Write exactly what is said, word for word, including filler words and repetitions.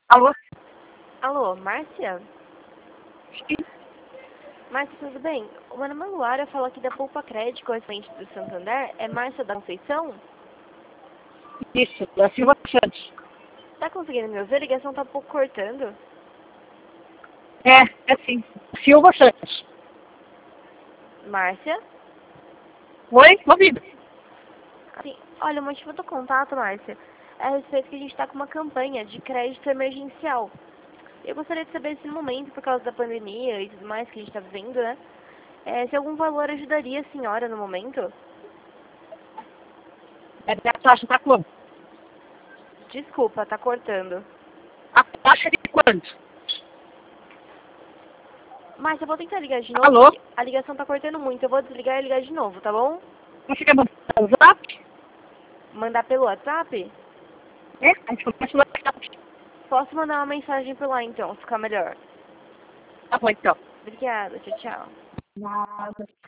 Alô? Alô, Márcia? Sim. Márcia, tudo bem? O meu nome é Luara, eu falo aqui da Poupa Crédito, correspondente do Santander. É Márcia da Conceição? Isso, da Silva Santos. Tá conseguindo me ouvir? A ligação tá um pouco cortando. É, é sim. Silva Santos. Márcia? Oi? Ouvido. Sim. Olha, o motivo do contato, Márcia, é a respeito que a gente tá com uma campanha de crédito emergencial. Eu gostaria de saber se no momento, por causa da pandemia e tudo mais que a gente tá vivendo, né? É, se algum valor ajudaria a senhora no momento? É, a taxa tá quanto? Desculpa, tá cortando. A taxa de quanto? Márcia, eu vou tentar ligar de novo, Alô? porque a ligação tá cortando muito. Eu vou desligar e ligar de novo, tá bom? Você quer mandar o zap? Mandar pelo WhatsApp? É, a gente começa no WhatsApp. Posso mandar uma mensagem por lá então, se ficar melhor. Tá bom, então. Obrigada, tchau, tchau. Nada.